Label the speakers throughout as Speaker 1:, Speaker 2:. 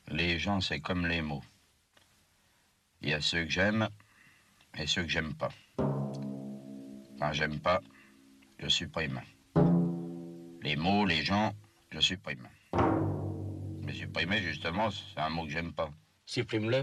Speaker 1: Les gens, c'est comme les mots. Il y a ceux que j'aime et ceux que j'aime pas. Quand j'aime pas, je supprime. Les mots, les gens, je supprime. Mais supprimer, justement, c'est un mot que j'aime pas.
Speaker 2: Supprime-le.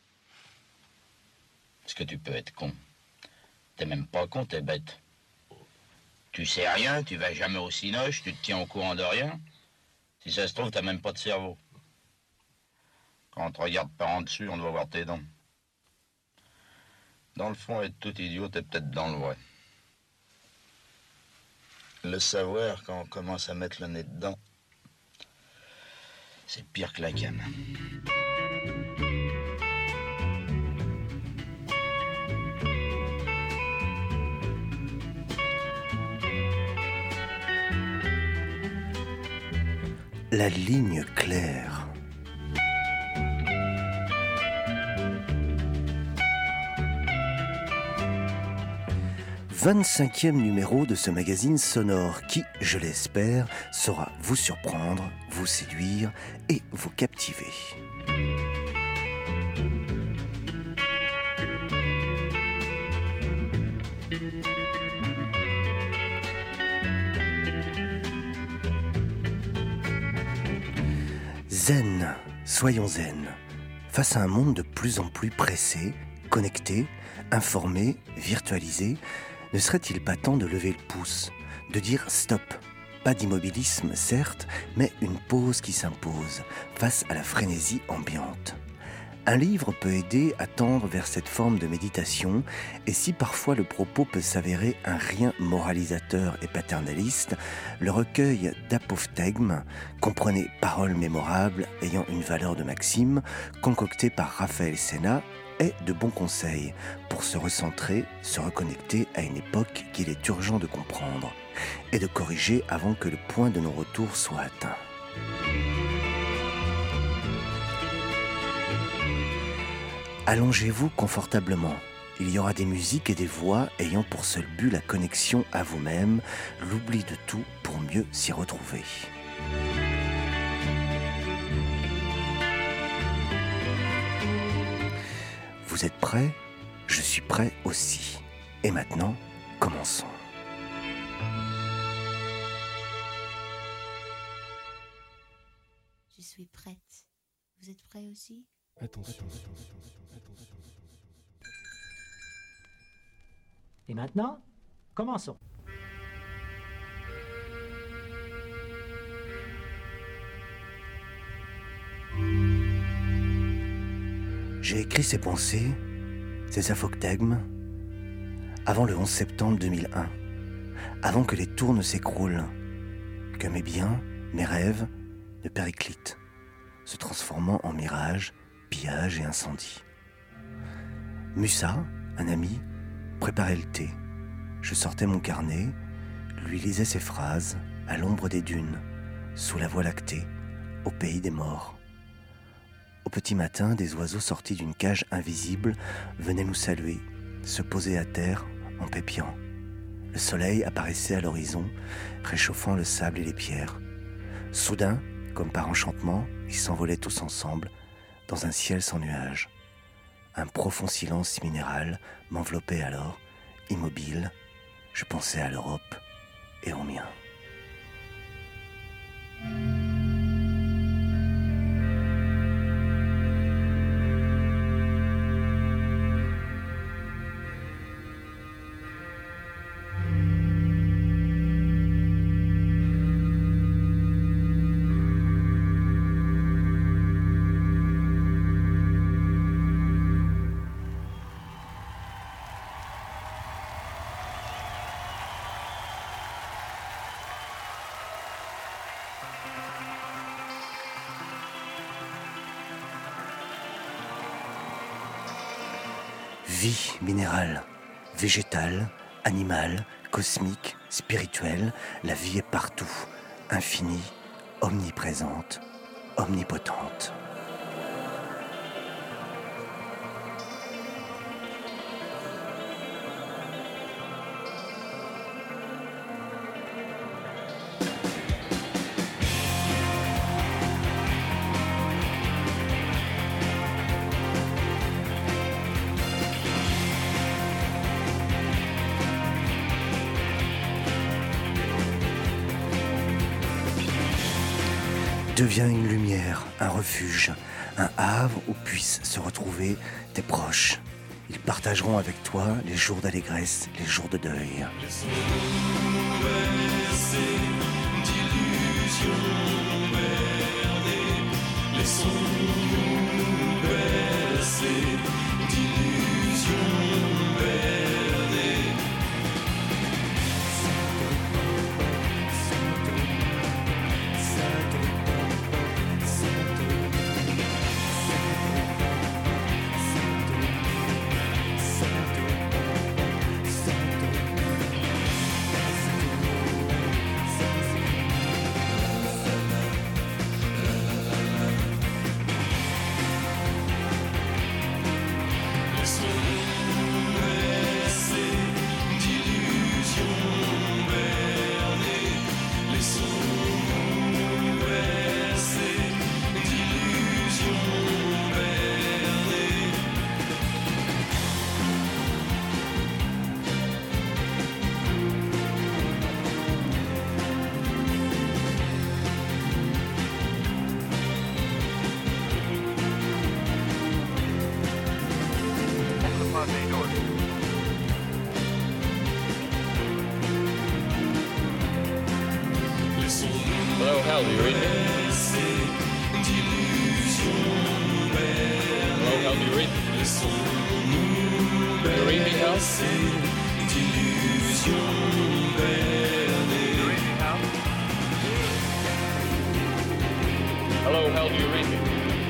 Speaker 1: Est-ce que tu peux être con? T'es même pas con, t'es bête. Tu sais rien, tu vas jamais au cinoche, tu te tiens au courant de rien. Si ça se trouve, t'as même pas de cerveau. Quand on te regarde par en dessus, on doit voir tes dents. Dans le fond, être tout idiot, t'es peut-être dans le vrai. Le savoir, quand on commence à mettre le nez dedans, c'est pire que la canne.
Speaker 3: La ligne claire. « 25e numéro de ce magazine sonore qui, je l'espère, saura vous surprendre, vous séduire et vous captiver. Zen, soyons zen, face à un monde de plus en plus pressé, connecté, informé, virtualisé, ne serait-il pas temps de lever le pouce, de dire stop? Pas d'immobilisme, certes, mais une pause qui s'impose face à la frénésie ambiante. Un livre peut aider à tendre vers cette forme de méditation, et si parfois le propos peut s'avérer un rien moralisateur et paternaliste, le recueil d'Apophthegmes, comprenez paroles mémorables ayant une valeur de maxime, concocté par Raphaël Sénat, est de bons conseils pour se recentrer, se reconnecter à une époque qu'il est urgent de comprendre et de corriger avant que le point de non-retour soit atteint. Allongez-vous confortablement. Il y aura des musiques et des voix ayant pour seul but la connexion à vous-même, l'oubli de tout pour mieux s'y retrouver. Vous êtes prêts? Je suis prêt aussi. Et maintenant, commençons.
Speaker 4: Je suis prête. Vous êtes prêts aussi?
Speaker 5: Attention.
Speaker 6: Et maintenant, commençons.
Speaker 3: J'ai écrit ces pensées, ces apophthegmes, avant le 11 septembre 2001, avant que les tours ne s'écroulent, que mes biens, mes rêves ne périclitent, se transformant en mirages, pillages et incendies. Musa, un ami, préparait le thé. Je sortais mon carnet, lui lisais ses phrases, à l'ombre des dunes, sous la voie lactée, au pays des morts. Au petit matin, des oiseaux sortis d'une cage invisible venaient nous saluer, se poser à terre en pépiant. Le soleil apparaissait à l'horizon, réchauffant le sable et les pierres. Soudain, comme par enchantement, ils s'envolaient tous ensemble, dans un ciel sans nuages. Un profond silence minéral m'enveloppait alors, immobile. Je pensais à l'Europe et au mien. Vie minérale, végétale, animale, cosmique, spirituelle, la vie est partout, infinie, omniprésente, omnipotente. Deviens une lumière, un refuge, un havre où puissent se retrouver tes proches. Ils partageront avec toi les jours d'allégresse, les jours de deuil.
Speaker 2: Laissons-nous bercer d'illusions bernées. Laissons-nous bercer d'illusions bernées.
Speaker 5: Hello, Hal, do you read me? Hello, Hal, do you read me? Do you read me, Hal? Do you read me, Hal? Hello, Hal, do you read me?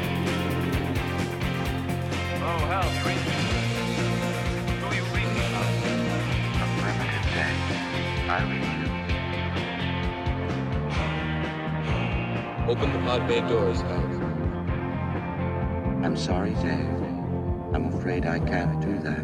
Speaker 5: Hello, Hal, do you read me? Do you read me, Hal?
Speaker 7: Affirmative, Dave. I read you.
Speaker 5: Open the pod bay doors, Hal.
Speaker 7: I'm sorry, Dave. I'm afraid I can't do that.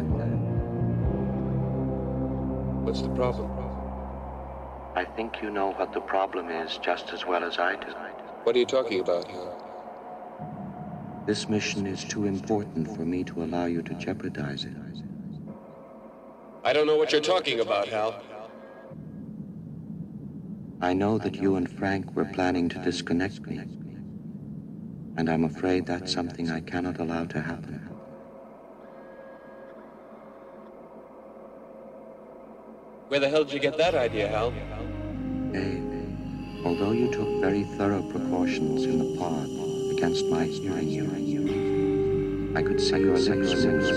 Speaker 5: What's the problem?
Speaker 7: I think you know what the problem is just as well as I do.
Speaker 5: What are you talking about, Hal?
Speaker 7: This mission is too important for me to allow you to jeopardize it.
Speaker 5: I don't know what you're talking about, Hal.
Speaker 7: I know that you and Frank were planning to disconnect me, and I'm afraid that's something I cannot allow to happen.
Speaker 5: Where the hell did you get that idea, Hal?
Speaker 7: Dave, although you took very thorough precautions in the pod against my hearing you, I could see your lips.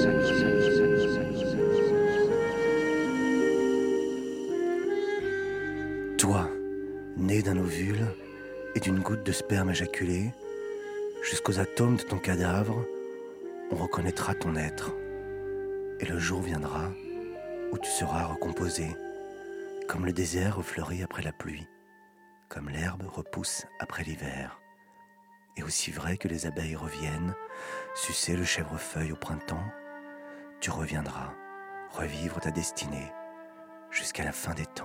Speaker 3: Toi, né d'un ovule et d'une goutte de sperme éjaculé, jusqu'aux atomes de ton cadavre, on reconnaîtra ton être. Et le jour viendra où tu seras recomposé, comme le désert refleurit après la pluie, comme l'herbe repousse après l'hiver. Et aussi vrai que les abeilles reviennent sucer le chèvrefeuille au printemps, tu reviendras revivre ta destinée jusqu'à la fin des temps.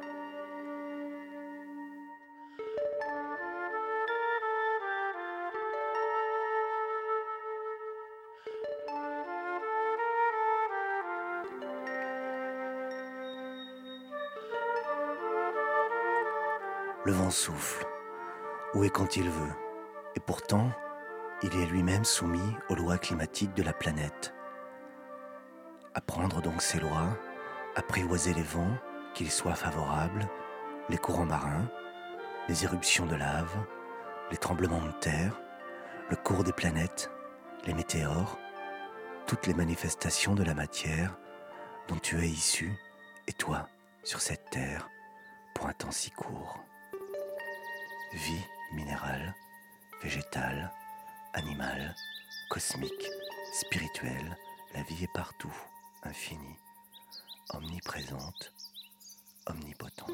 Speaker 3: Le vent souffle, où et quand il veut, et pourtant, il est lui-même soumis aux lois climatiques de la planète. Apprendre donc ces lois, apprivoiser les vents, qu'ils soient favorables, les courants marins, les éruptions de lave, les tremblements de terre, le cours des planètes, les météores, toutes les manifestations de la matière dont tu es issu, et toi, sur cette terre, pour un temps si court. Vie minérale, végétale, animale, cosmique, spirituelle, la vie est partout, infinie, omniprésente, omnipotente.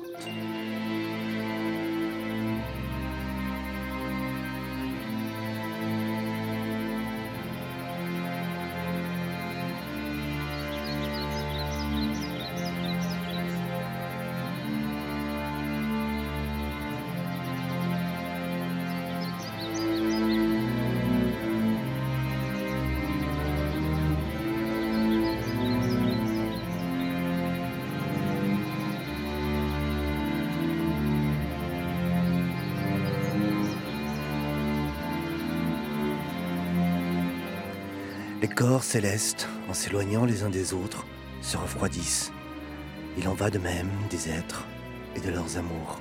Speaker 3: Les corps célestes, en s'éloignant les uns des autres, se refroidissent. Il en va de même des êtres et de leurs amours.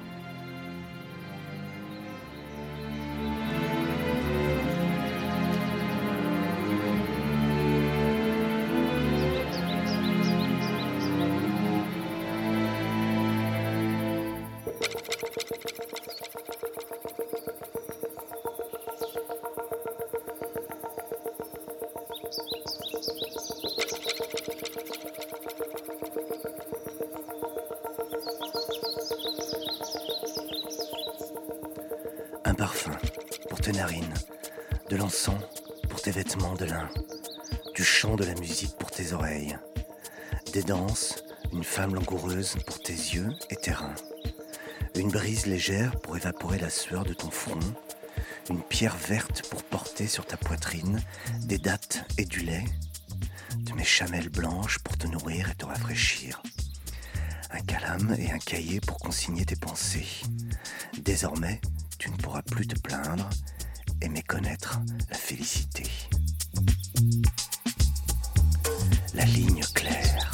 Speaker 3: Un parfum pour tes narines, de l'encens pour tes vêtements de lin, du chant de la musique pour tes oreilles, des danses, une femme langoureuse pour tes yeux et tes reins, une brise légère pour évaporer la sueur de ton front, une pierre verte pour porter sur ta poitrine des dattes et du lait, de mes chamelles blanches pour te nourrir et te rafraîchir, un calame et un cahier pour consigner tes pensées. Désormais, tu ne pourras plus te plaindre et méconnaître la félicité. La ligne claire.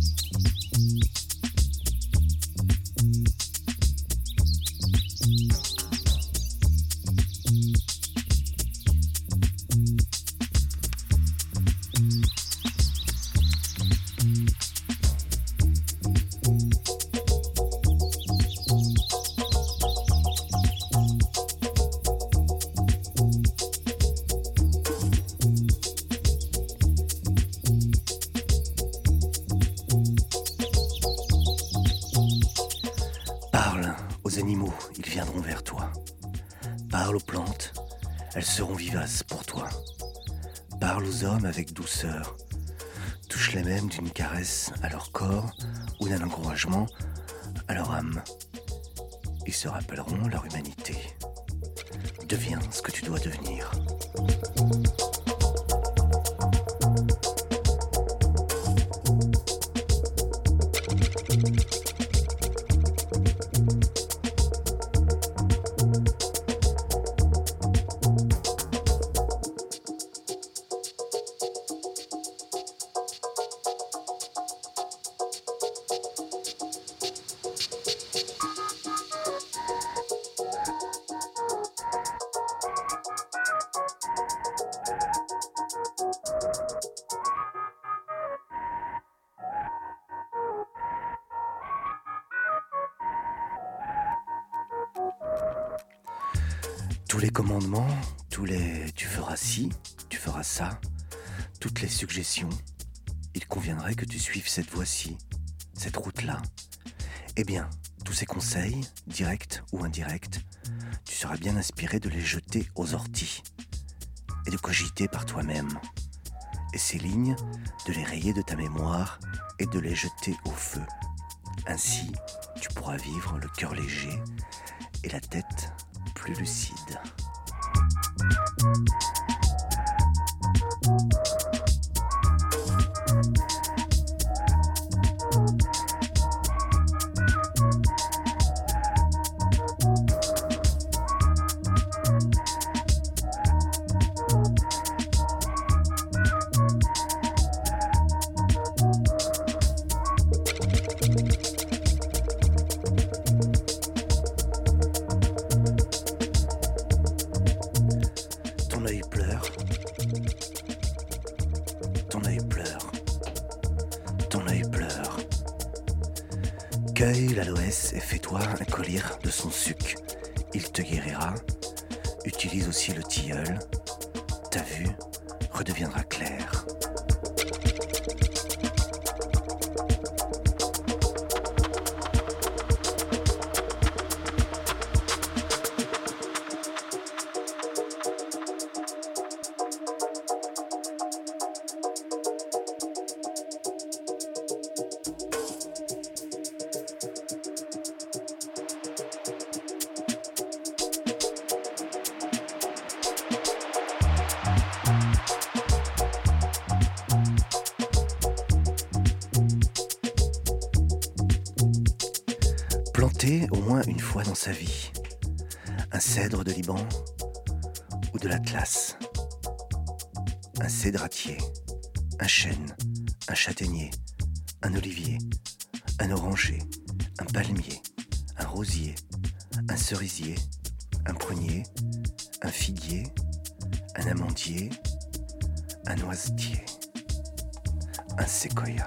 Speaker 3: Parle aux animaux, ils viendront vers toi. Parle aux plantes, elles seront vivaces pour toi. Parle aux hommes avec douceur. Touche-les même d'une caresse à leur corps ou d'un encouragement à leur âme. Ils se rappelleront leur humanité. Deviens ce que tu dois devenir. Tous les commandements, tu feras ci, tu feras ça, toutes les suggestions, il conviendrait que tu suives cette voie-ci, cette route-là. Eh bien, tous ces conseils, directs ou indirects, tu seras bien inspiré de les jeter aux orties et de cogiter par toi-même. Et ces lignes, de les rayer de ta mémoire et de les jeter au feu. Ainsi, tu pourras vivre le cœur léger et la tête plus lucide. Ton œil pleure, ton œil pleure, ton œil pleure. Cueille l'aloès et fais-toi un collier de son suc, il te guérira. Utilise aussi le tilleul, ta vue redeviendra claire. Planter au moins une fois dans sa vie un cèdre de Liban ou de l'Atlas. un cédratier, un chêne, un châtaignier, un olivier, un oranger, un palmier, un rosier, un cerisier, un prunier, un figuier, un amandier, un noisetier, un séquoia.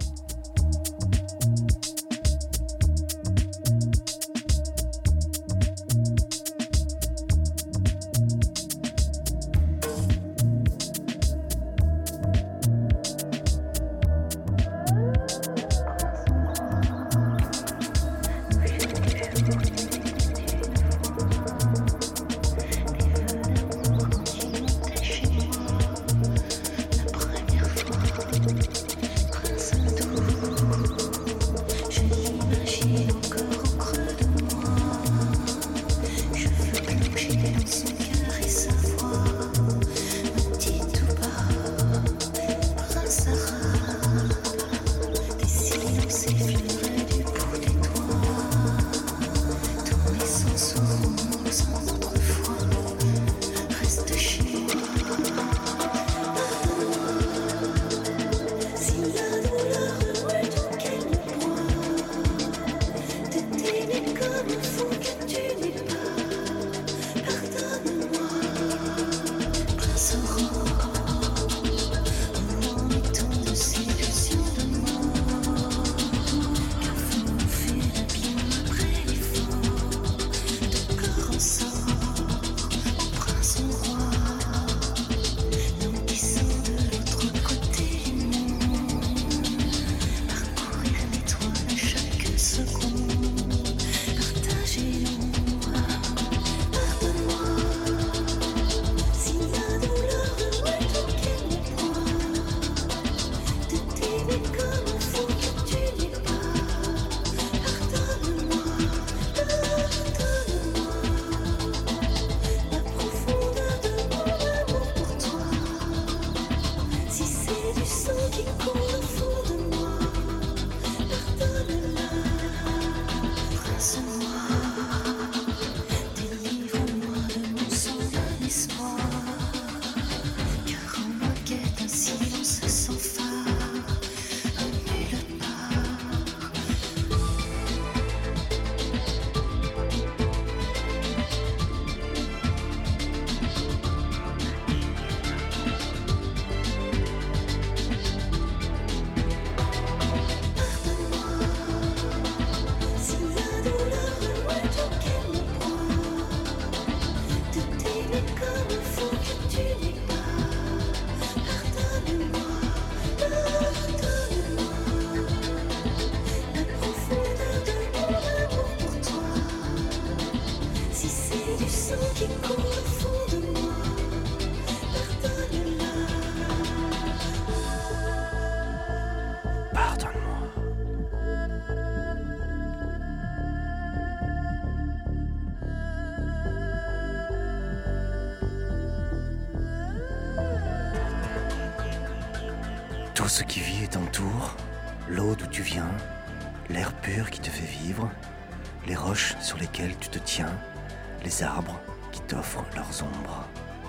Speaker 3: Tout ce qui vit et t'entoure, l'eau d'où tu viens, l'air pur qui te fait vivre, les roches sur lesquelles tu te tiens, les arbres qui t'offrent leurs ombres,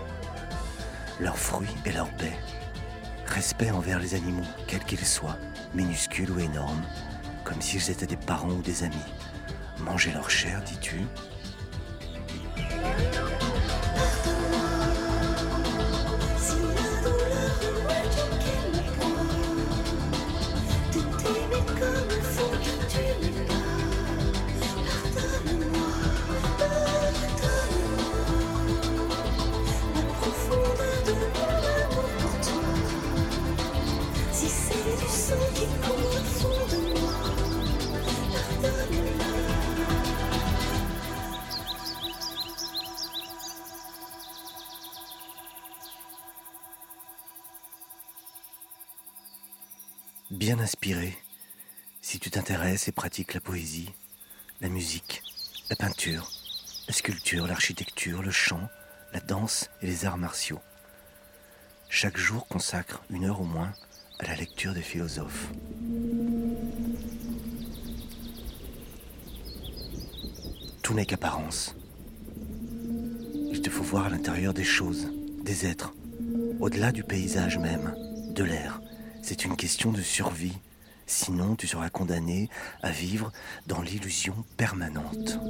Speaker 3: leurs fruits et leurs baies, respect envers les animaux, quels qu'ils soient, minuscules ou énormes, comme s'ils étaient des parents ou des amis. Manger leur chair, dis-tu ? Bien inspiré, si tu t'intéresses et pratiques la poésie, la musique, la peinture, la sculpture, l'architecture, le chant, la danse et les arts martiaux. Chaque jour consacre 1 heure au moins à la lecture des philosophes. Tout n'est qu'apparence. Il te faut voir à l'intérieur des choses, des êtres, au-delà du paysage même, de l'air. C'est une question de survie. Sinon, tu seras condamné à vivre dans l'illusion permanente.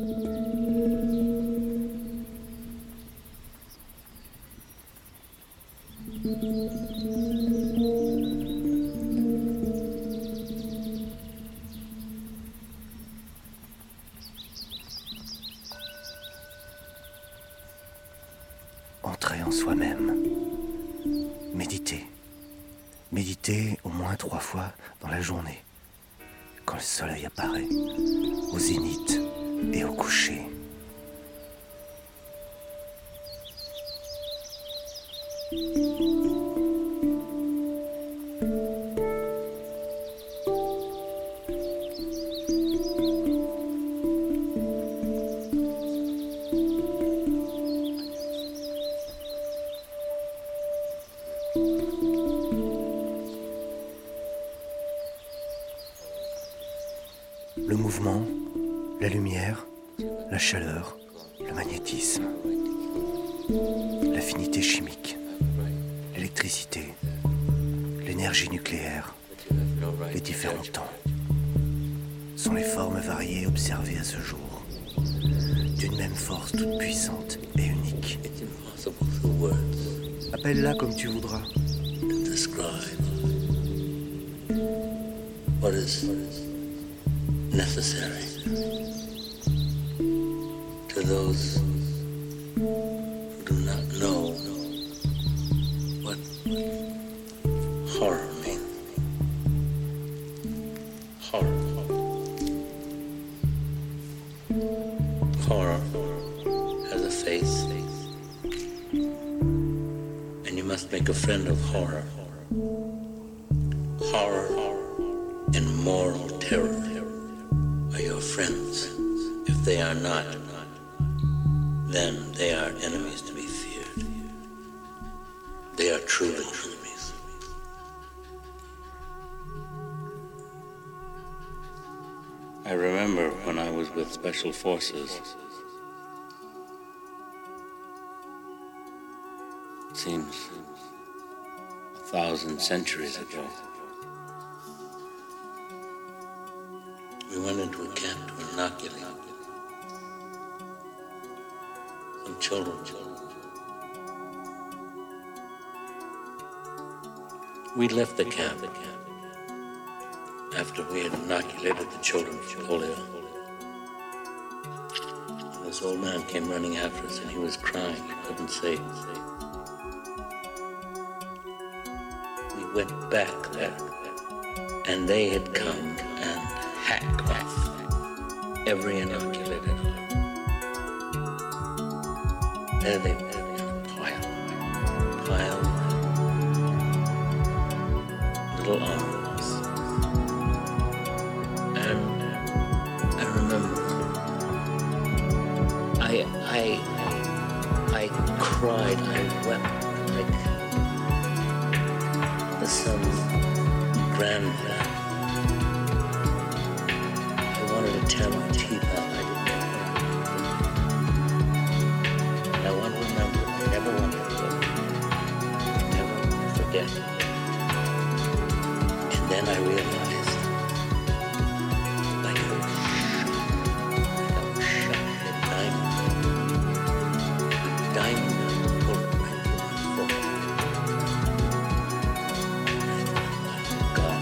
Speaker 3: Entrer en soi-même. Méditer. Méditer au moins 3 fois dans la journée. Quand le soleil apparaît, au zénith et au coucher. Le mouvement, la lumière, la chaleur, le magnétisme, l'affinité chimique, l'électricité, l'énergie nucléaire, les différents temps sont les formes variées observées à ce jour, d'une même force toute puissante et unique. Appelle-la comme tu voudras.
Speaker 8: What is necessary to those who do not know what horror means. Horror has a face, and you must make a friend of horror. Horror and moral terror are your friends. If they are not, then they are enemies to be feared. They are truly enemies. I remember when I was with Special Forces. It seems 1,000 centuries ago. We went into a camp to inoculate some children. We left the camp after we had inoculated the children for polio. And this old man came running after us and he was crying. He couldn't say. We went back there and they had come and hacked off every inoculated arm. There they were in a pile of little arms. And I remember I cried, I wept like some grandmother. I wanted to tear my teeth out. I didn't know. I want to remember. I never want to forget. Never forget. And then I realized, like I was shot at diamond. Diamond bullet right through my forehead. God,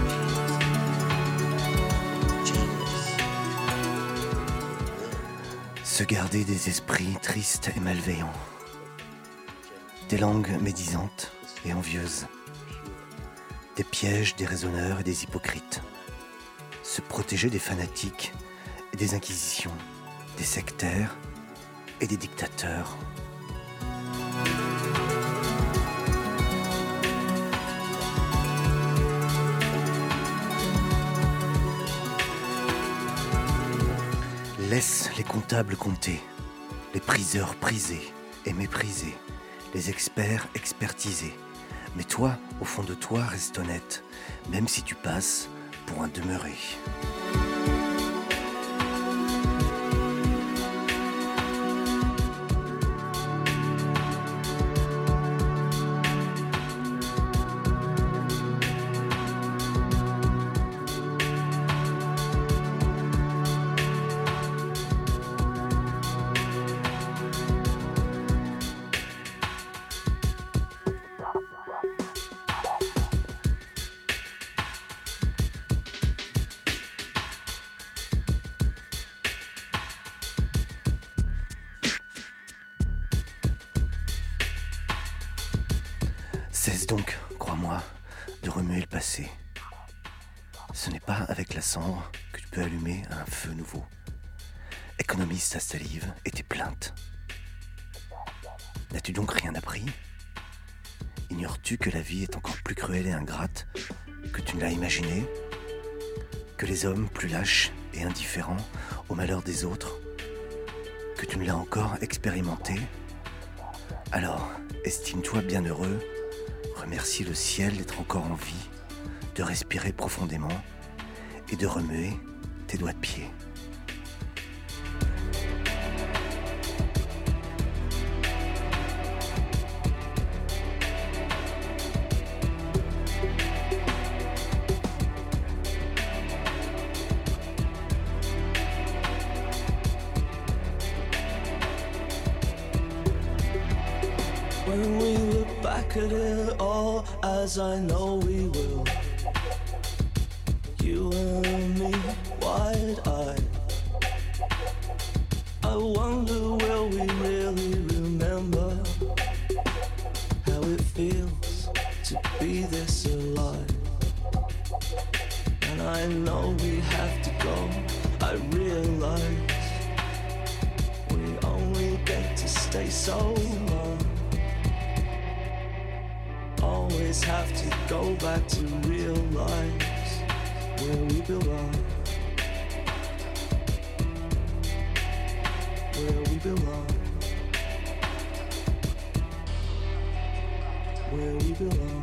Speaker 3: Se garder des esprits tristes et malveillants, des langues médisantes et envieuses, des pièges des raisonneurs et des hypocrites, se protéger des fanatiques et des inquisitions, des sectaires et des dictateurs. Laisse les comptables compter, les priseurs prisés et méprisés, les experts expertisés. Mais toi, au fond de toi, reste honnête, même si tu passes pour un demeuré. Cesse donc, crois-moi, de remuer le passé. Ce n'est pas avec la cendre que tu peux allumer un feu nouveau. Économise ta salive et tes plaintes. N'as-tu donc rien appris ? Ignores-tu que la vie est encore plus cruelle et ingrate que tu ne l'as imaginé ? Que les hommes plus lâches et indifférents au malheur des autres, que tu ne l'as encore expérimenté ? Alors, estime-toi bienheureux, remercie le ciel d'être encore en vie, de respirer profondément et de remuer tes doigts de pied.
Speaker 2: When we look back at it all, as I know we will, you and me, wide-eyed, I wonder will we really remember how it feels to be this alive. And I know we have to go, I realize we only get to stay so long. Always have to go back to realize where we belong. Where we belong. Where we belong.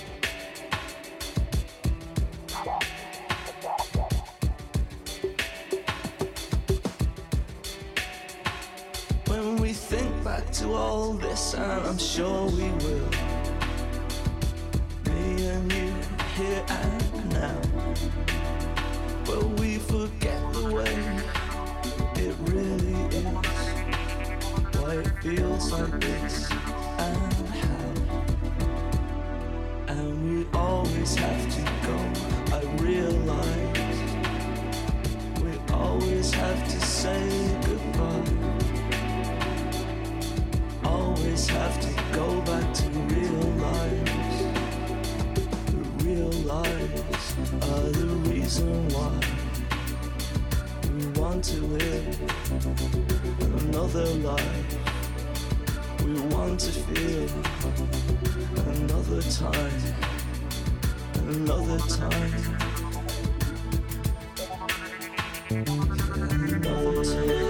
Speaker 2: When we think back to all this, and I'm sure we will, and you here and now, but we forget the way it really is, why it feels like this and how, and we always have to go, I realize we always have to say goodbye, always have to go back to realize lives are the reason why we want to live another life. We want to feel another time, another time, another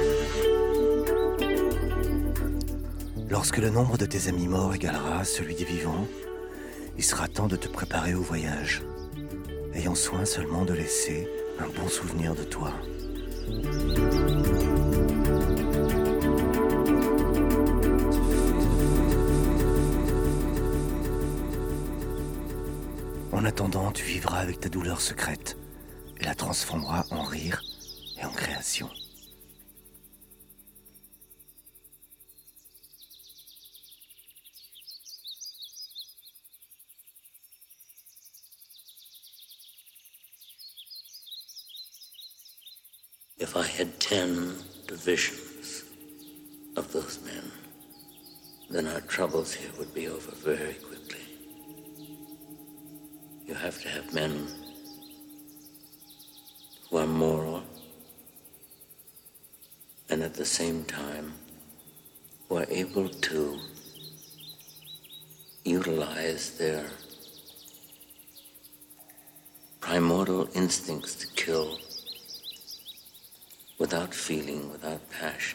Speaker 2: time.
Speaker 3: Lorsque le nombre de tes amis morts égalera celui des vivants, il sera temps de te préparer au voyage, ayant soin seulement de laisser un bon souvenir de toi. En attendant, tu vivras avec ta douleur secrète et la transformeras en rire et en création.
Speaker 8: If I had 10 divisions of those men, then our troubles here would be over very quickly. You have to have men who are moral and at the same time who are able to utilize their primordial instincts to kill without feeling, without passion,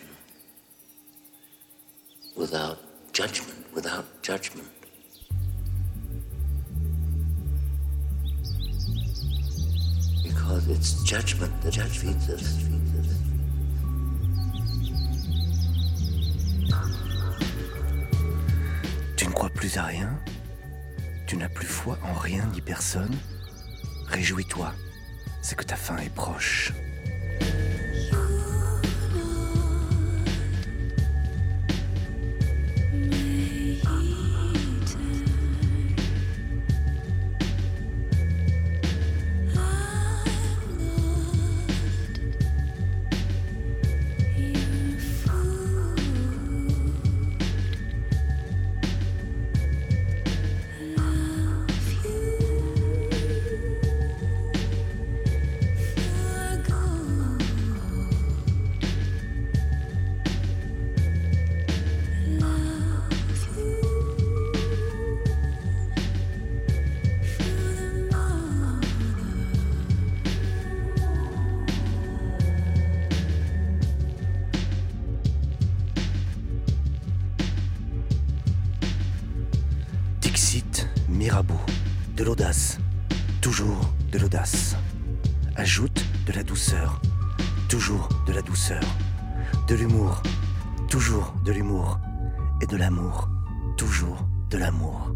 Speaker 8: without judgment, Because it's judgment that feeds us.
Speaker 3: Tu ne crois plus à rien ? Tu n'as plus foi en rien ni personne ? Réjouis-toi, c'est que ta fin est proche. Dixit, Mirabeau, de l'audace, toujours de l'audace. Ajoute de la douceur, toujours de la douceur. De l'humour, toujours de l'humour. Et de l'amour, toujours de l'amour.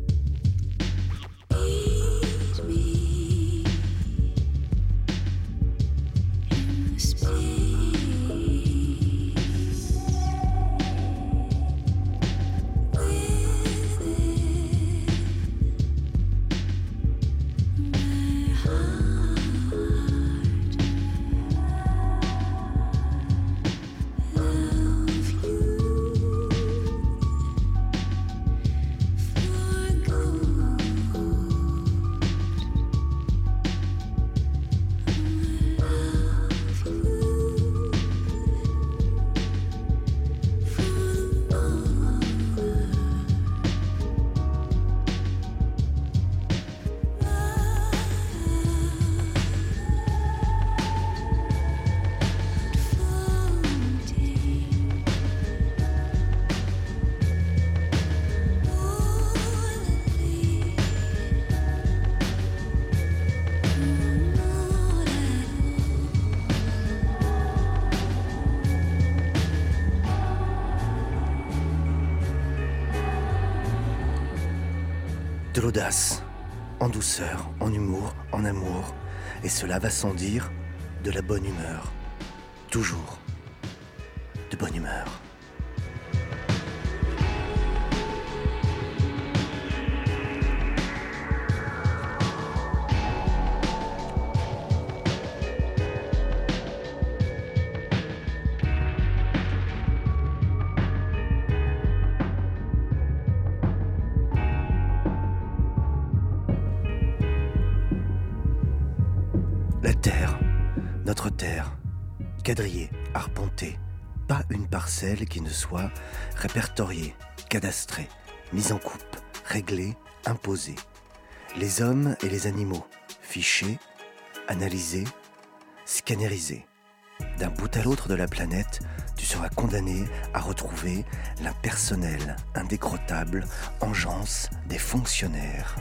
Speaker 3: De l'audace, en douceur, en humour, en amour, et cela va sans dire de la bonne humeur. Toujours de bonne humeur. La terre, notre terre, quadrillée, arpentée, pas une parcelle qui ne soit répertoriée, cadastrée, mise en coupe, réglée, imposée. Les hommes et les animaux, fichés, analysés, scannérisés. D'un bout à l'autre de la planète, tu seras condamné à retrouver l'impersonnel, indécrottable engeance des fonctionnaires.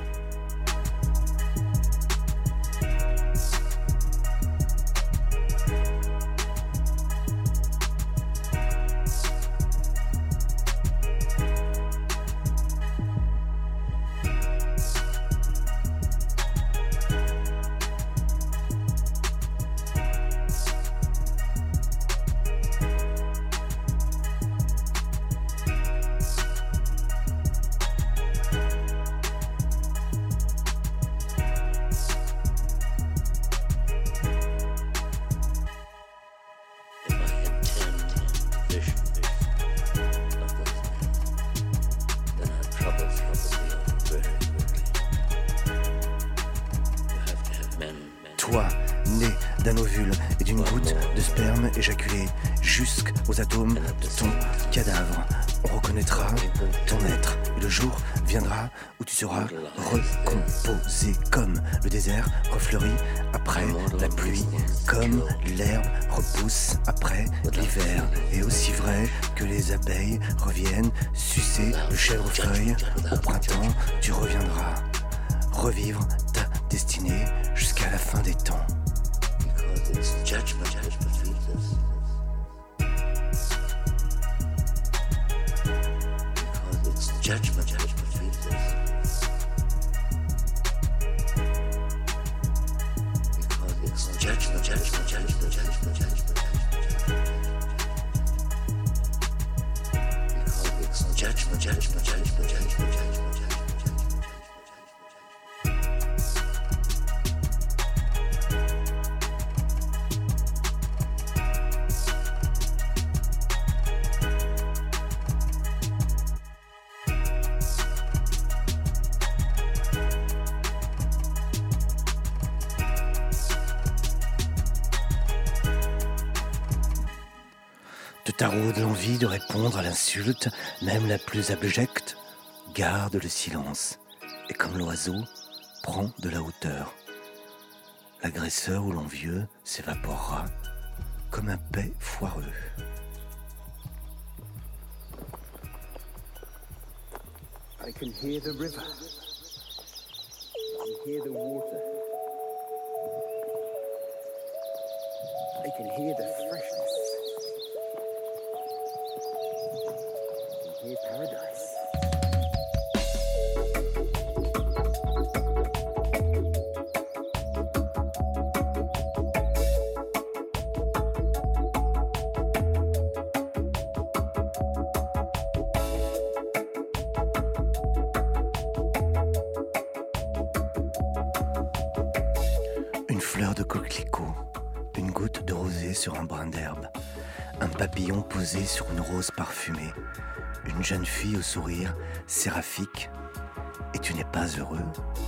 Speaker 3: Toi, né d'un ovule et d'une goutte de sperme éjaculé jusqu'aux atomes de ton cadavre, on reconnaîtra ton être et le jour viendra où tu seras recomposé comme le désert refleurit après la pluie, comme l'herbe repousse après l'hiver, et aussi vrai que les abeilles reviennent sucer le chèvrefeuille au printemps, tu reviendras revivre ta destinée jusqu'à la fin des temps.
Speaker 8: Because it's judgment that feeds us. Because it's judgment that feeds us. Because it's judgment. Because it's judgment.
Speaker 3: Te taraude l'envie de répondre à l'insulte, même la plus abjecte. Garde le silence, et comme l'oiseau, prends de la hauteur. L'agresseur ou l'envieux s'évaporera comme un paix foireux.
Speaker 9: I can hear the river
Speaker 3: hear the water. I can hear the freshness. I can hear paradise. Une fleur de coquelicot, une goutte de rosée sur un brin d'herbe, un papillon posé sur une rose parfumée, une jeune fille au sourire séraphique, et tu n'es pas heureux?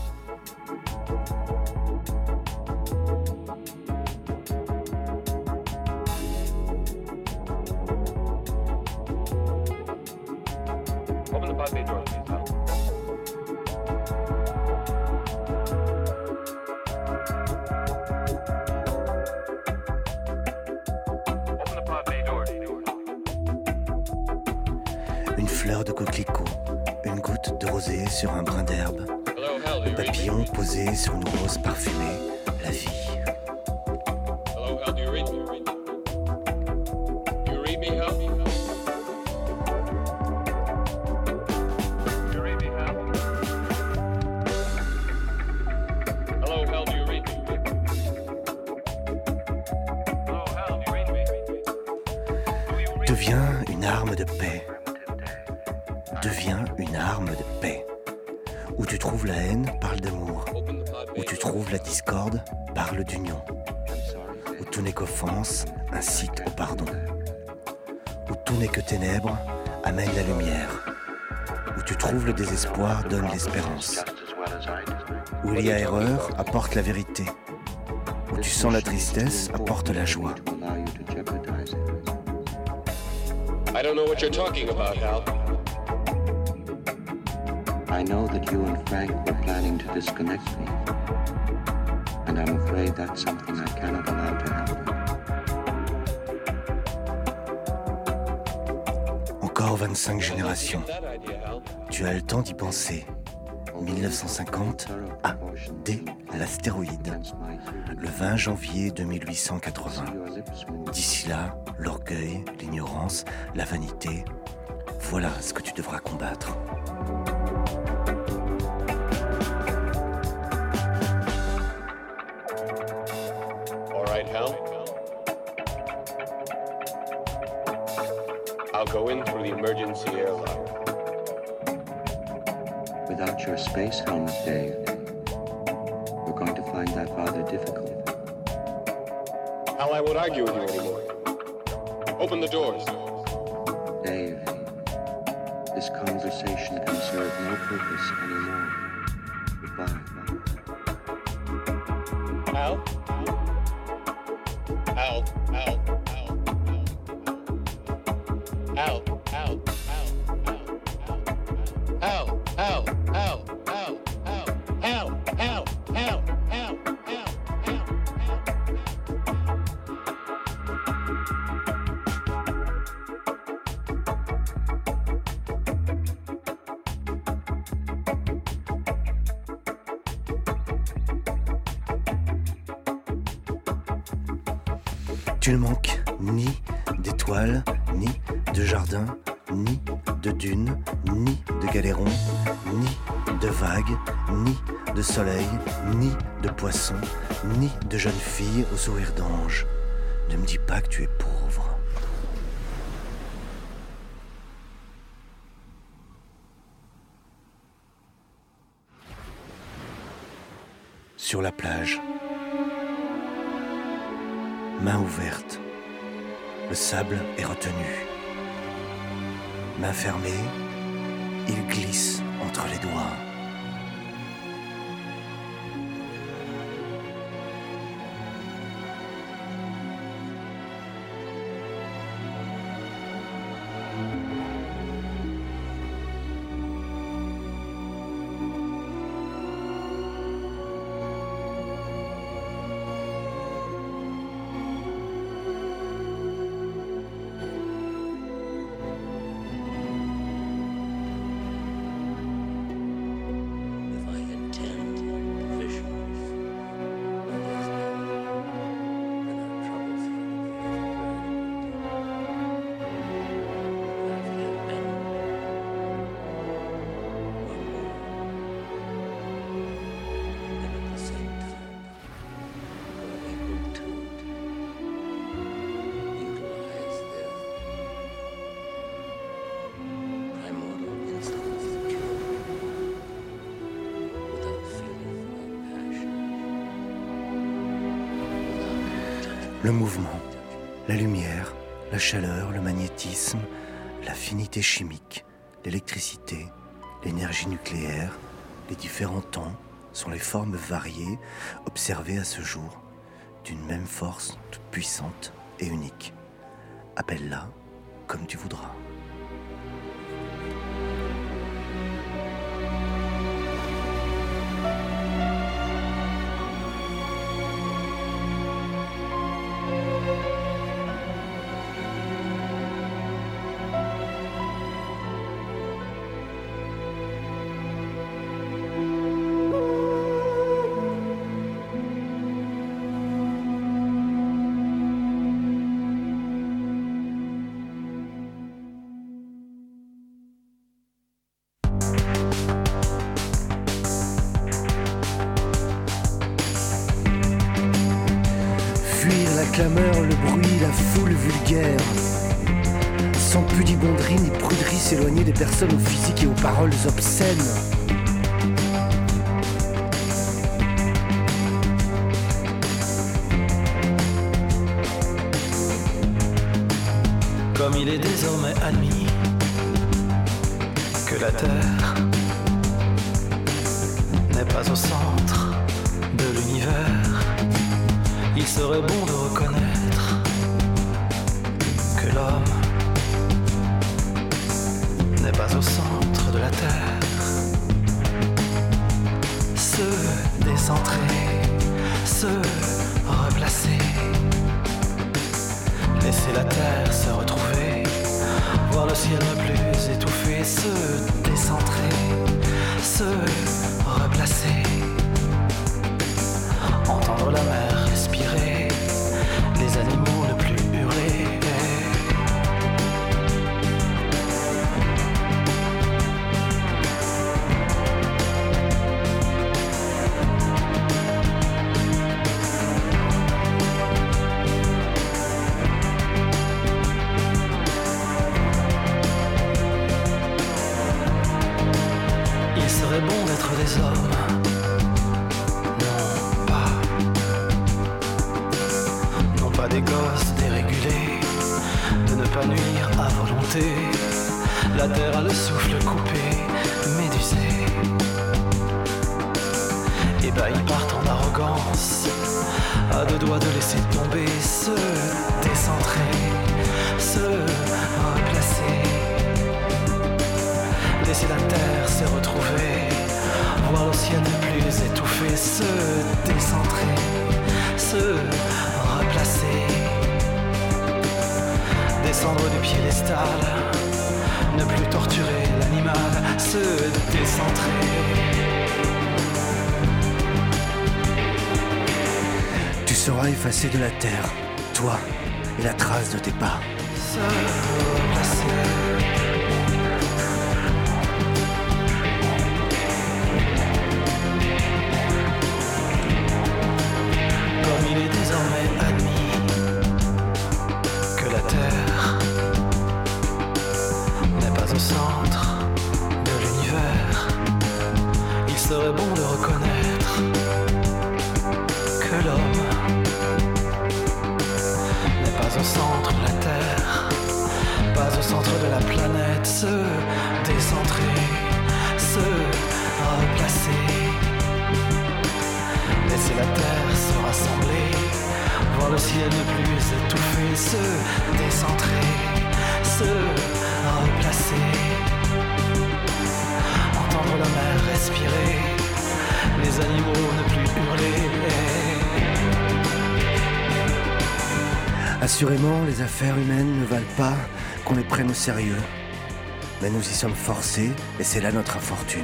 Speaker 5: Open the pod bay door, please, Hal. Open the pod bay door.
Speaker 3: Une fleur de coquelicot, une goutte de rosée sur un brin d'herbe,
Speaker 5: Hello, Hal, do
Speaker 3: un
Speaker 5: you read me?
Speaker 3: papillon posé sur une rose parfumée, la vie.
Speaker 5: Hello, Hal, do you read me? You read me, Hal? You read me, Hal? Hello, Hal, do you read me? Hello, Hal, do you read me? Do you read me?
Speaker 3: Deviens une arme de paix. Deviens une arme de paix. Où tu trouves la haine, parle d'amour.
Speaker 5: Open the pod
Speaker 3: Où
Speaker 5: bay
Speaker 3: tu
Speaker 5: door.
Speaker 3: trouves la discorde, parle d'union.
Speaker 7: I'm sorry.
Speaker 3: Où tout n'est qu'offense, incite au pardon. Où tout n'est que ténèbres, amène la lumière. Où tu trouves le désespoir, donne l'espérance.
Speaker 7: Just as well as I do.
Speaker 3: Où il y a erreur, apporte la vérité. Où tu sens la tristesse, apporte la joie.
Speaker 7: To allow you to jeopardize it.
Speaker 5: I don't know what you're talking about, Hal.
Speaker 7: I know that you and Frank were planning to disconnect me. And I'm afraid that's something I cannot allow to happen.
Speaker 3: Encore 25 générations.
Speaker 5: That idea, Hal.
Speaker 3: Tu as le temps d'y penser. 1950, A, D, l'astéroïde.
Speaker 7: Against my hearing.
Speaker 3: Le 20 janvier 2880.
Speaker 7: Your lips move.
Speaker 3: D'ici là, l'orgueil, l'ignorance, la vanité, voilà ce que tu devras combattre.
Speaker 5: All right, Hal. I'll go in through the emergency airlock.
Speaker 7: Without your space helmet, Dave, we're going to find that rather difficult.
Speaker 5: Hal, I won't argue with you anymore. Open the doors.
Speaker 7: Dave, this conversation can serve no purpose anymore. Goodbye.
Speaker 5: Hal? Hal, Hal, Hal, Hal, Hal, Hal, Hal, Hal, Hal, Hal, Hal, Hal, Hal, Hal.
Speaker 3: Tu ne manques ni d'étoiles, ni de jardin, ni de dunes, ni de galérons, ni de vagues, ni de soleil, ni de poissons, ni de jeunes filles au sourire d'ange. Ne me dis pas que tu es pauvre. Sur la plage, main ouverte, le sable est retenu. Main fermée, il glisse entre les doigts. Le mouvement, la lumière, la chaleur, le magnétisme, l'affinité chimique, l'électricité, l'énergie nucléaire, les différents temps sont les formes variées observées à ce jour d'une même force toute puissante et unique. Appelle-la comme tu voudras. La clameur, le bruit, la foule vulgaire. Sans pudibonderie ni pruderie, s'éloigner des personnes au physique et aux paroles obscènes.
Speaker 2: Comme il est désormais admis que la Terre n'est pas au centre de l'univers, il serait bon de reconnaître que l'homme n'est pas au centre de la Terre. Se décentrer, se replacer, laisser la Terre se retrouver, voir le ciel ne plus étouffé, se décentrer, se replacer, entendre la mer respirer, les animaux ne plus hurler. Il serait bon d'être des hommes. Pas des gosses dérégulés, de ne pas nuire à volonté. La terre a le souffle coupé, médusé. Et bah ils partent en arrogance, à deux doigts de laisser tomber, se décentrer, se replacer. Laisser la terre se retrouver, voir le ciel ne plus étouffé, se décentrer, se replacer, descendre du piédestal, ne plus torturer l'animal, se décentrer.
Speaker 3: Tu seras effacé de la terre, toi et la trace de tes pas.
Speaker 2: Se replacer. Il est désormais admis que la Terre n'est pas au centre de l'univers. Il serait bon de reconnaître que l'homme n'est pas au centre de la Terre, pas au centre de la planète. Se décentrer, se replacer, laisser la Terre se rassembler, voir le ciel ne plus étouffé, se décentrer, se replacer, entendre la mer respirer, les animaux ne plus hurler.
Speaker 3: Assurément, les affaires humaines ne valent pas qu'on les prenne au sérieux. Mais nous y sommes forcés et c'est là notre infortune.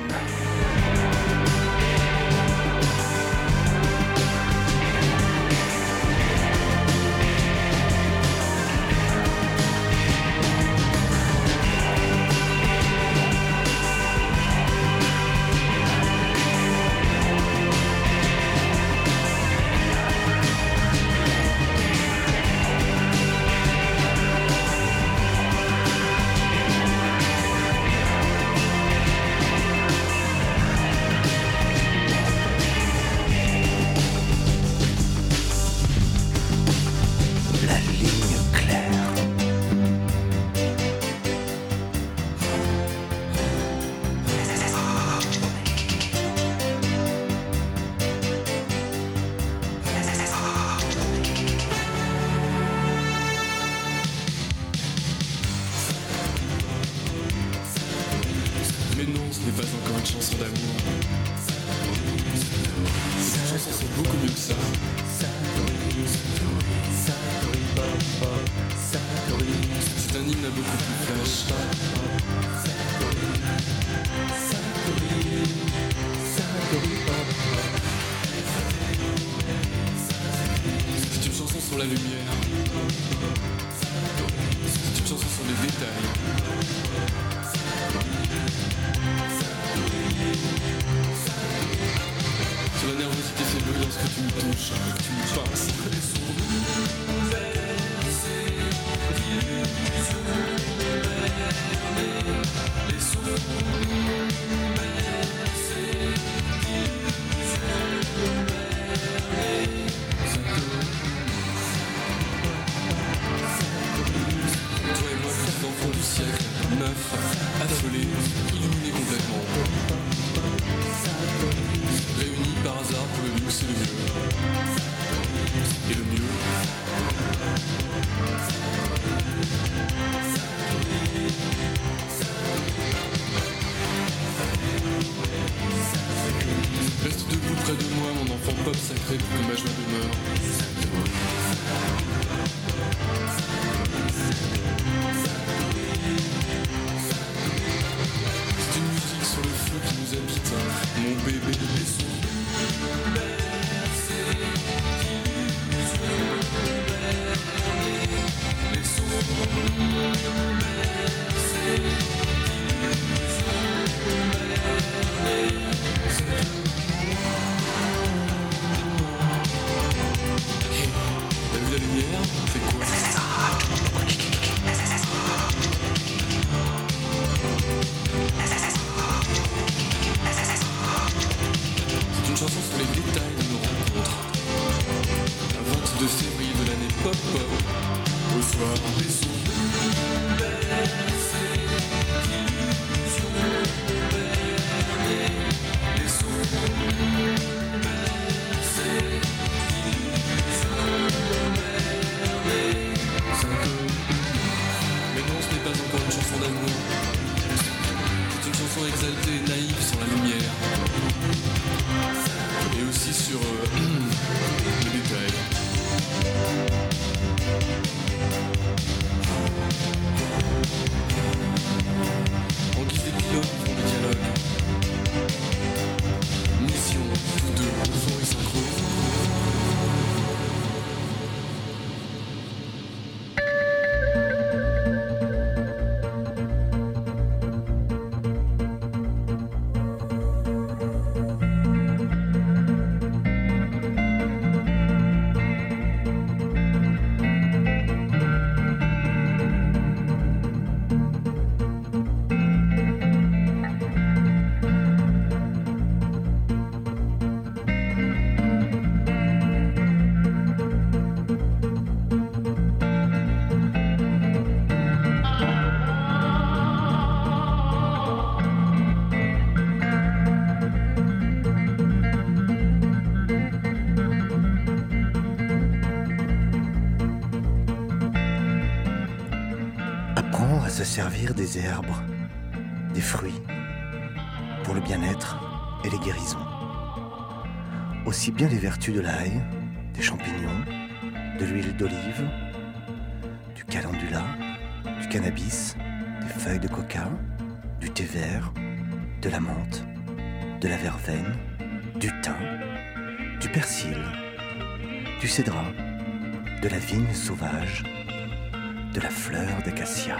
Speaker 9: cette chanson d'amour. Cette chanson c'est beaucoup mieux que ça. C'est un hymne à beaucoup plus flash. C'est une chanson sur la lumière. C'est une chanson sur les détails. Sur la nervosité fébrile lorsque tu me touches, que tu me passes. Toi et moi, petits enfants du siècle, neufs, affolés, illuminés complètement. Réunis par hasard pour le luxe et le mieux. Et le mieux. Reste debout près de moi, mon enfant pop sacré pour que ma joie demeure. C'est une musique sur le feu qui nous habite, mon bébé. T'as vu la lumière? C'est quoi? C'est une chanson sur les détails de nos rencontres. Un 22 février de l'année pop pop. Au soir, les sons. Mais non, ce n'est pas encore une chanson d'amour. C'est une chanson exaltée et naïve sur la lumière. Et aussi sur les détails. En guise d'épilogue, ils font des dialogues. Mission, tous deux, son et synchro.
Speaker 3: À se servir des herbes, des fruits, pour le bien-être et les guérisons. Aussi bien les vertus de l'ail, des champignons, de l'huile d'olive, du calendula, du cannabis, des feuilles de coca, du thé vert, de la menthe, de la verveine, du thym, du persil, du cédrat, de la vigne sauvage, de la fleur d'acacia.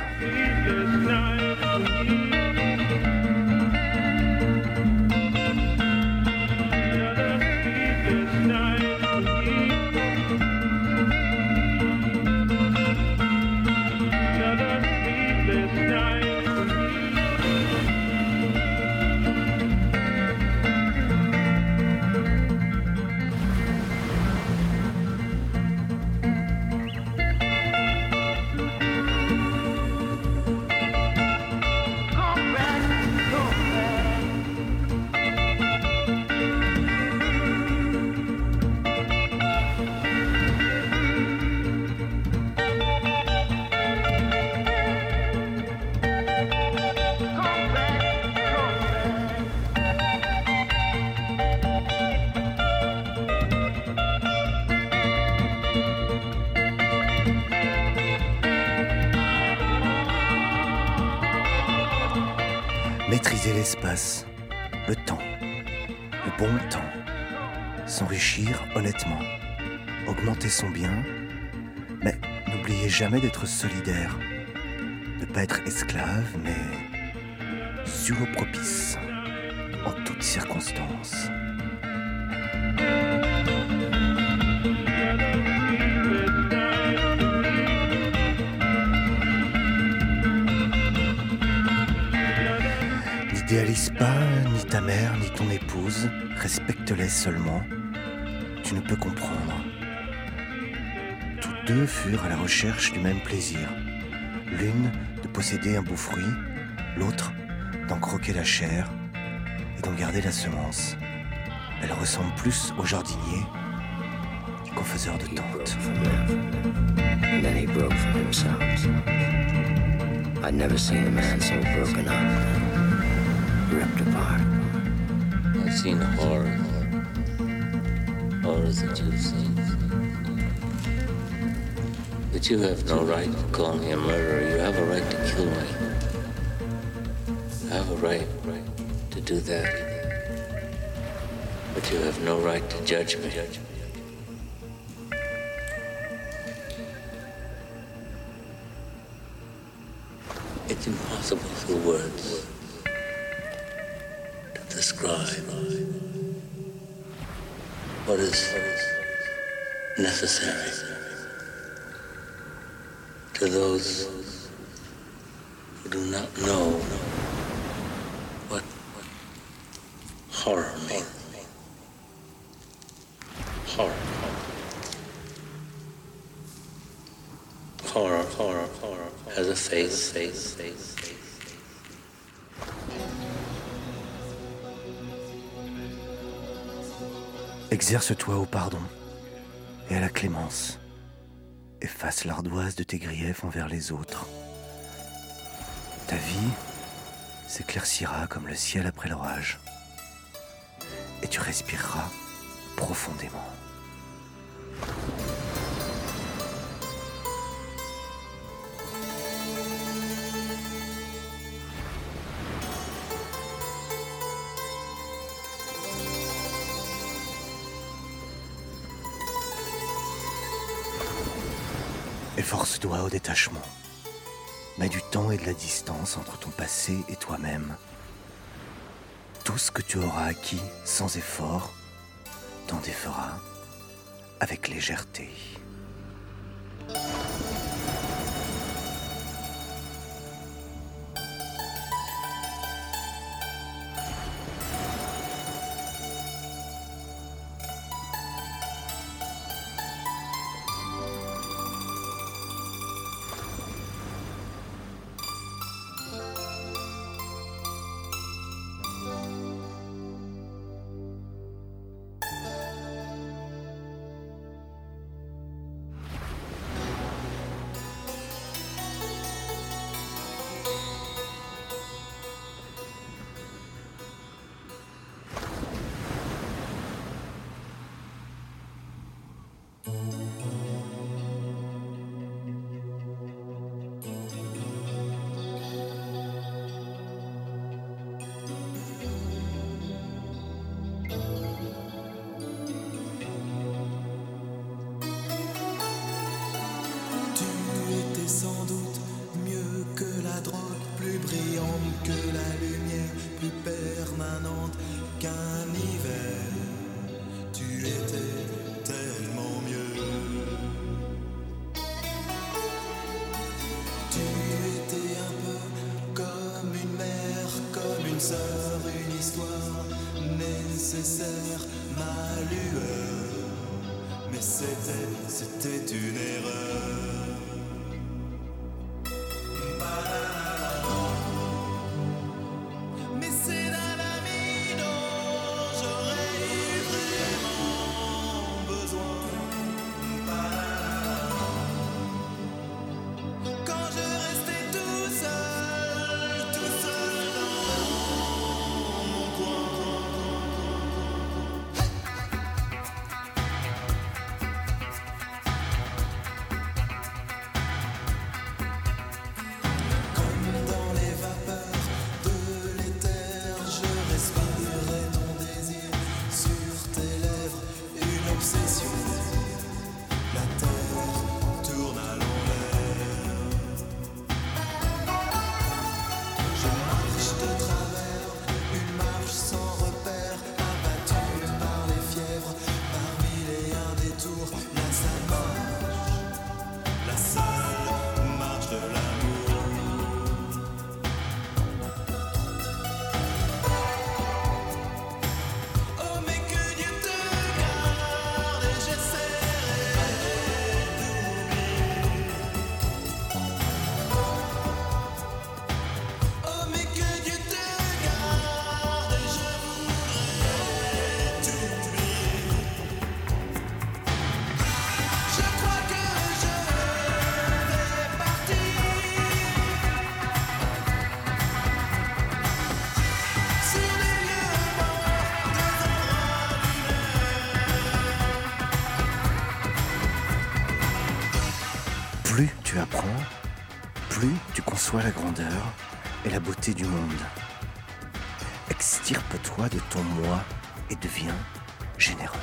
Speaker 3: utiliser l'espace, le temps, le bon temps, s'enrichir honnêtement, augmenter son bien, mais n'oubliez jamais d'être solidaire, ne pas être esclave, mais sur le propice, en toutes circonstances. N'idéalise pas ni ta mère ni ton épouse, respecte-les seulement, tu ne peux comprendre. Tous deux furent à la recherche du même plaisir, l'une de posséder un beau fruit, l'autre d'en croquer la chair et d'en garder la semence. Elle ressemble plus au jardinier qu'au faiseur de tentes.
Speaker 10: And then he broke for himself. I'd never seen a man so broken up, ripped apart.
Speaker 8: I've seen horrors that you've seen. But you have no right to call me a murderer. You have a right to kill me. You have a right to do that. But you have no right to judge me. It's impossible through words to describe what is necessary to those who do not know what horror means. Horror has a face.
Speaker 3: Exerce-toi au pardon et à la clémence. Efface l'ardoise de tes griefs envers les autres. Ta vie s'éclaircira comme le ciel après l'orage. Et tu respireras profondément. Efforce-toi au détachement. Mets du temps et de la distance entre ton passé et toi-même. Tout ce que tu auras acquis sans effort t'en défera avec légèreté.
Speaker 2: C'était une erreur. Mais c'est d'un ami dont j'aurais eu vraiment besoin. Quand je restais tout seul dans mon coin.
Speaker 3: Plus tu apprends, plus tu conçois la grandeur et la beauté du monde. Extirpe-toi de ton moi et deviens généreux.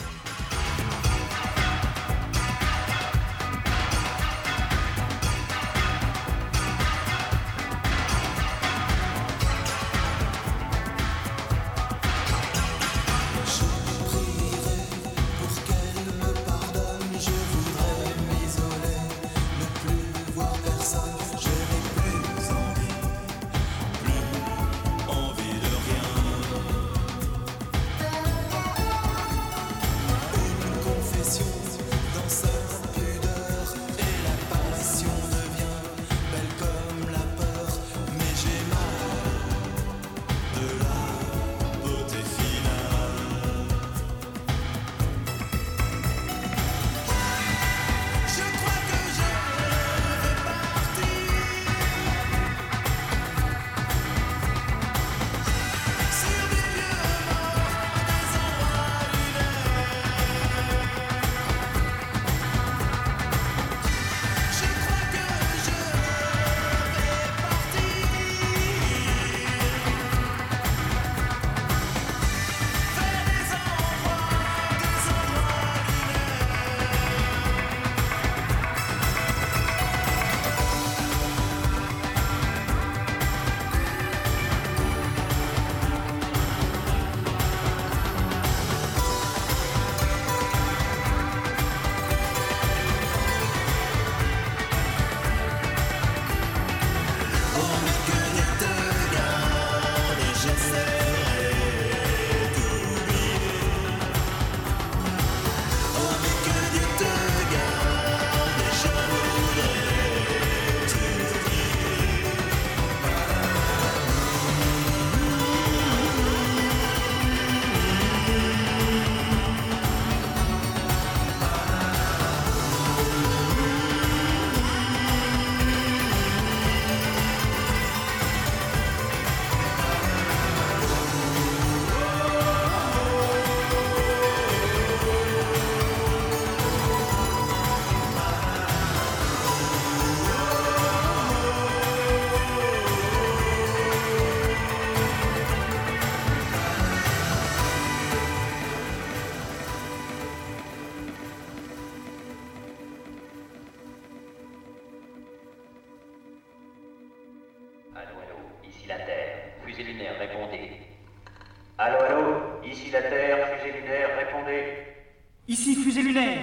Speaker 11: Allô, ici la Terre, fusée lunaire, répondez.
Speaker 12: Ici fusée lunaire.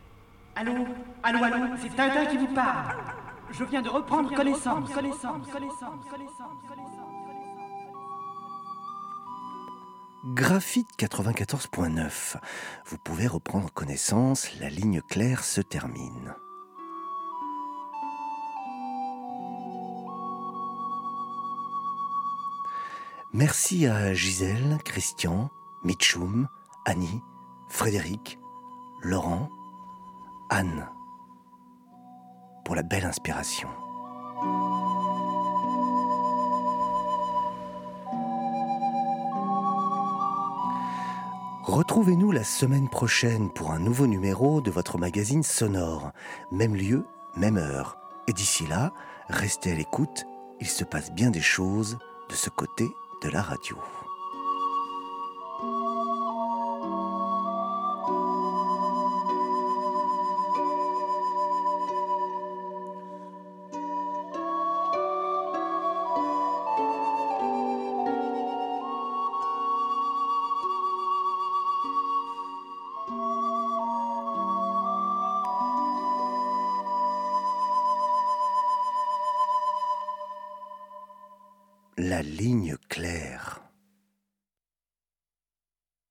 Speaker 12: Allô, c'est Tintin qui vous parle. Je viens de reprendre connaissance.
Speaker 3: Graphite 94.9. Vous pouvez reprendre connaissance, la ligne claire se termine. Merci à Gisèle, Christian, Mitchoum, Annie, Frédéric, Laurent, Anne, pour la belle inspiration. Retrouvez-nous la semaine prochaine pour un nouveau numéro de votre magazine sonore. Même lieu, même heure. Et d'ici là, restez à l'écoute, il se passe bien des choses de ce côté de la radio. La ligne claire.